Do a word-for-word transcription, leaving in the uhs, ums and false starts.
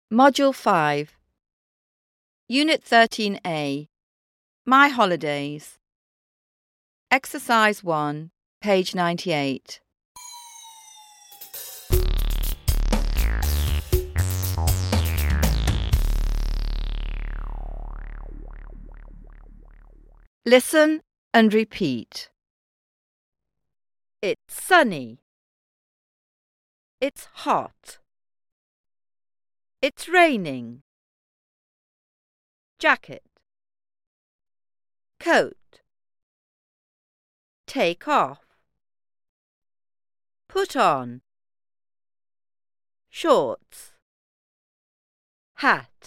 Module five, Unit thirteen A, My Holidays. Exercise one, page ninety-eight. Listen and repeat. It's sunny. It's hot. It's raining. Jacket. Coat. Take off. Put on. Shorts. Hat.